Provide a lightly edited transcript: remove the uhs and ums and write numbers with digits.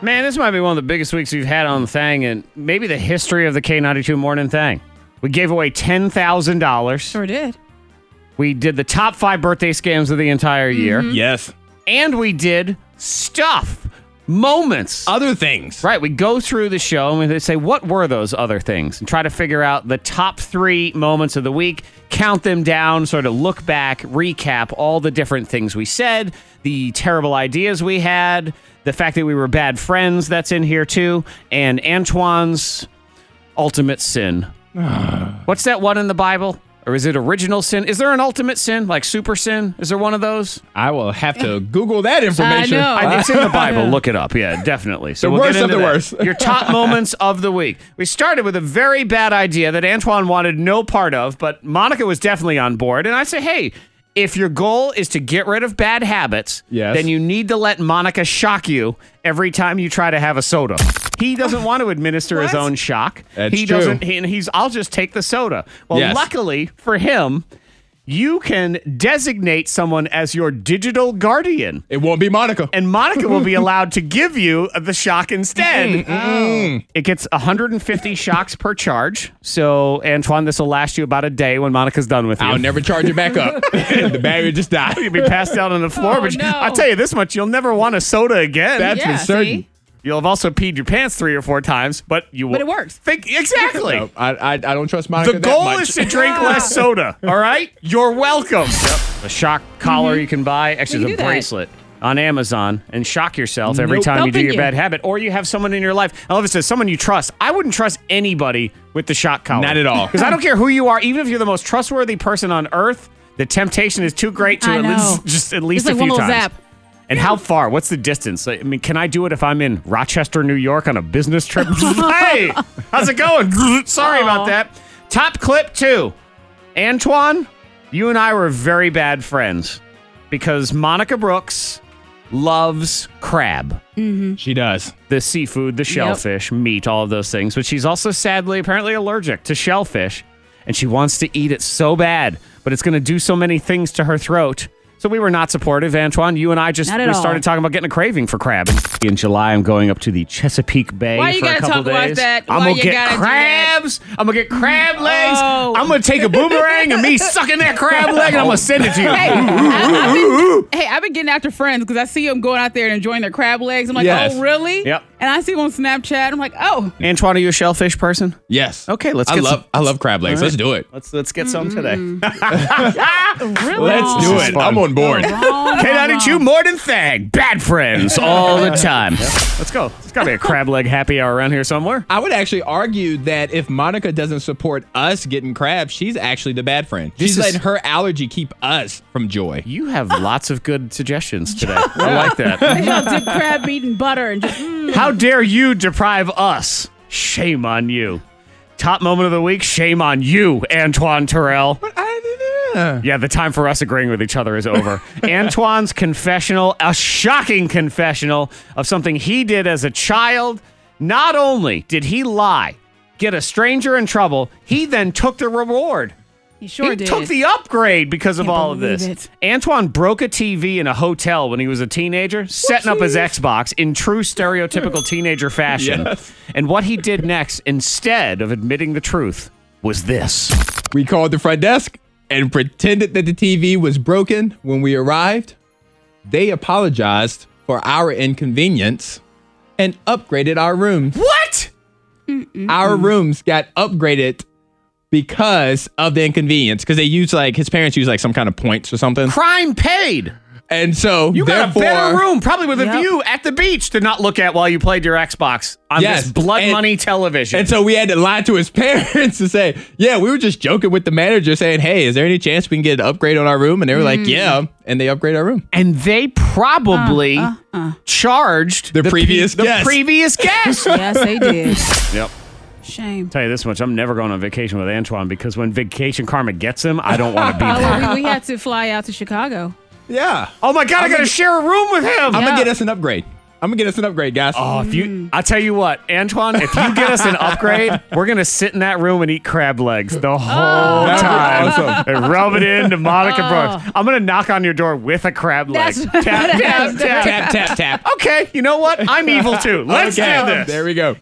Man, this might be one of the biggest weeks we've had on the thing and maybe the history of the K92 Morning Thing. We gave away $10,000. Sure did. We did the top 5 birthday scams of the entire year. Yes. And we did stuff, moments. Other things. Right, we go through the show and we say, what were those other things? And try to figure out the top 3 moments of the week, count them down, sort of look back, recap all the different things we said, the terrible ideas we had, the fact that we were bad friends, that's in here too, and Antoine's ultimate sin. What's that one in the Bible? Or is it original sin? Is there an ultimate sin, like super sin? Is there one of those? I will have to Google that information. I know. It's in the Bible. Look it up. Yeah, definitely. So The we'll worst get into of the that. worst. Your top moments of the week. We started with a very bad idea that Antoine wanted no part of, but Monica was definitely on board. And I say, hey, if your goal is to get rid of bad habits, Yes. then you need to let Monica shock you every time you try to have a soda. He doesn't want to administer his own shock. That's he true. doesn't. He's. I'll just take the soda. Well, Yes. luckily for him, you can designate someone as your digital guardian. It won't be Monica. And Monica will be allowed to give you the shock instead. It gets 150 shocks per charge. So, Antoine, this will last you about a day when Monica's done with you. I'll never charge it back up. The battery just died. You'll be passed out on the floor. Oh, but no. I'll tell you this much, you'll never want a soda again. That's Yeah, for certain. see? You'll have also peed your pants 3 or 4 times, but you will. But it works. Exactly. No, I don't trust Monica The that goal much. is to drink less soda, all right? You're welcome. A shock collar you can buy. Actually, You it's a can do that. bracelet on Amazon and shock yourself every Nope. time you do Helping your you. bad habit. Or you have someone in your life. I love it says someone you trust. I wouldn't trust anybody with the shock collar. Not at all. Because I don't care who you are. Even if you're the most trustworthy person on earth, the temptation is too great to I know. just at least It's like a one few little times. zap. And how far? What's the distance? I mean, can I do it if I'm in Rochester, New York on a business trip? Hey, how's it going? Sorry about that. Top clip 2. Antoine, you and I were very bad friends because Monica Brooks loves crab. She does. The seafood, the shellfish, meat, all of those things. But she's also sadly, apparently allergic to shellfish. And she wants to eat it so bad, but it's going to do so many things to her throat. So we were not supportive, Antoine. You and I just Not at we all. started talking about getting a craving for crab. In July, I'm going up to the Chesapeake Bay Why you for a gotta couple talk about days. that? I'm Why gonna you get gotta do that? crabs. I'm gonna get crab legs. Oh. I'm gonna take a boomerang and me sucking that crab leg, and I'm gonna send it to you. I've been getting after friends because I see them going out there and enjoying their crab legs. I'm like, Yes. oh, really? Yep. And I see them on Snapchat. I'm like, oh. Antoine, are you a shellfish person? Yes. Okay, let's I get love crab legs. All right. Let's do it. Let's get some today. Really? Let's do This is it. fun. I'm on board. K92 more than Thang. Bad friends all the time. Let's go. There's got to be a crab leg happy hour around here somewhere. I would actually argue that if Monica doesn't support us getting crab, she's actually the bad friend. She's This is- letting her allergy keep us from joy. You have lots of good suggestions today. I like that. Y'all dip crab meat and butter and just, How dare you deprive us? Shame on you. Top moment of the week, shame on you, Antoine Terrell. Yeah, the time for us agreeing with each other is over. Antoine's confessional, a shocking confessional of something he did as a child. Not only did he lie, get a stranger in trouble, he then took the reward. he sure He did. took the upgrade because of Can't all of this. believe Antoine broke a TV in a hotel when he was a teenager, setting up his Xbox in true stereotypical teenager fashion. Yes. And what he did next, instead of admitting the truth, was this. We called the front desk and pretended that the TV was broken when we arrived. They apologized for our inconvenience and upgraded our rooms. What? Our rooms got upgraded because of the inconvenience. Because they use his parents use some kind of points or something. Crime paid. And so You got a therefore, better room, probably with a Yep. view at the beach to not look at while you played your Xbox on Yes, this blood and- money television. And so we had to lie to his parents to say, yeah, we were just joking with the manager saying, hey, is there any chance we can get an upgrade on our room? And they were like, yeah. And they upgrade our room. And they probably charged The previous the guest. previous guest. Yes, they did. Yep. Shame. Tell you this much, I'm never going on vacation with Antoine because when vacation karma gets him, I don't want to be there. Oh, we had to fly out to Chicago. Yeah. Oh my God, I got to share a room with him. I'm going to get us an upgrade. I'm gonna get us an upgrade, guys. Oh, I'll tell you what, Antoine, if you get us an upgrade, we're going to sit in that room and eat crab legs the whole time. Awesome. And rub it into Monica Brooks. I'm going to knock on your door with a crab leg. That's- Tap, tap, tap. Tap, tap, tap. Okay, you know what? I'm evil too. Let's do this. There we go.